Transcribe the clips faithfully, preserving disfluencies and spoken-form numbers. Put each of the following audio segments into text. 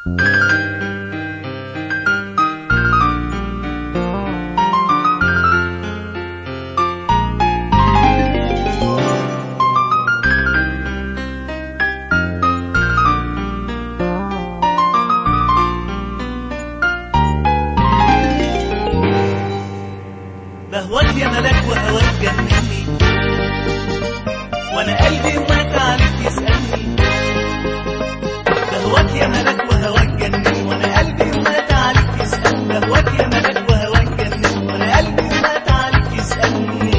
بهواك يا ملاك وهواك جنني، وانا قلبي ومات عليك يسألني. بهواك يا ملاك وهواك جنني، وانا قلبي ومات عليك يسألني. بهواك يا ملاك وهواك جنني، وانا قلبي ومات عليك يسألني.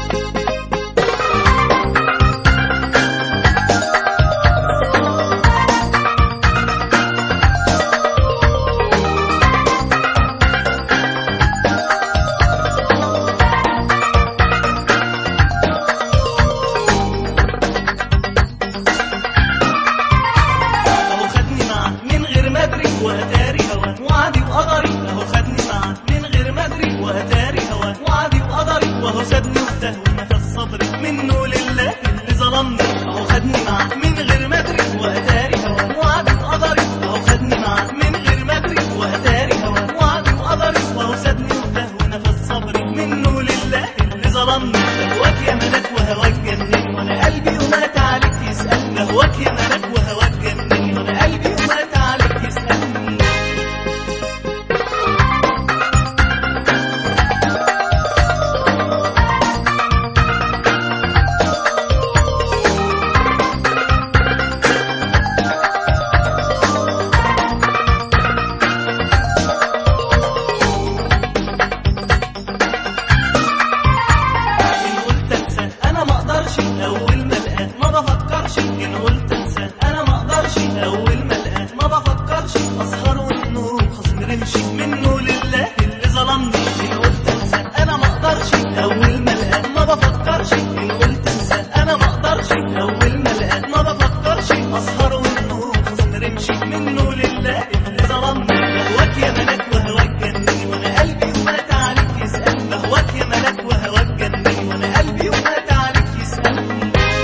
وأتاري هوا وعدي وقدري، أهو خدني معاه من غير ما أدري. وأتاري هوا وعدي وقدري، وأهو سابني وتاه ونفس صبري منه لله اللي ظلمني. أهو خدني معاه من غير ما أدري. وأتاري هوا وعدي وقدري، أهو خدني معاه من غير ما أدري. وأتاري هوا وعدي وقدري، وأهو سابني وتاه ونفس صبري منه لله اللي ظلمني. بهواك يا ملاك وهواك جنني، وأنا قلبي ومات عليك يسألني. بهواك يا ملاك وهواك جنني، وأنا قلبي ومات عليك يسألني. أول ما لقاه ما بفكرش، إن قلت أنساه أنا ما أقدرش. أول ما لقاه ما بفكرش، أسهر والنوم خصم رمشي منه لله اللي ظلمني. إن قلت أنساه أنا ما أقدرش. أول ما لقاه ما بفكرش، إن قلت أنساه أنا ما أقدرش. أول ما لقاه ما بفكرش، أسهر والنوم خصم رمشي منه لله اللي ظلمني. بهواك يا ملاك وهواك جنني، وأنا قلبي ومات عليك يسألني. بهواك يا ملاك وهواك جنني، وأنا قلبي ومات عليك يسألني.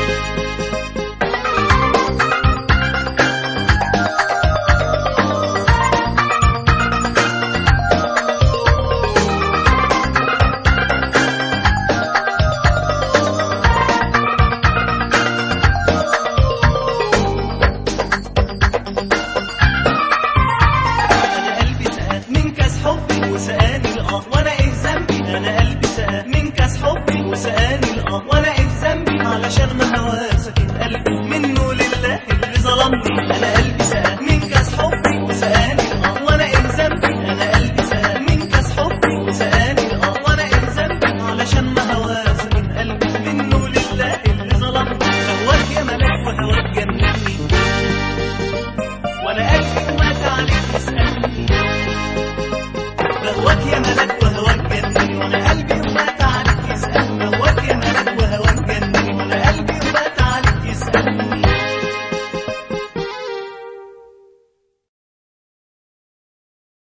وسقاني الآه وانا ايه ذنبي. انا قلبي سقى من كاس حبي وسقاني الآه وانا ايه ذنبي. علشان ما هواه سكن قلبي منه لله اللي ظلمني. انا قلبي سقى من كاس حبي وسقاني الآه وانا ايه ذنبي. انا قلبي سقى من كاس حبي وسقاني الآه وانا ايه ذنبي. علشان ما هواه سكن قلبي منه لله اللي ظلمني. بهواك يا ملاك وهواك جنني، وانا قلبي ومات عليك يسألني.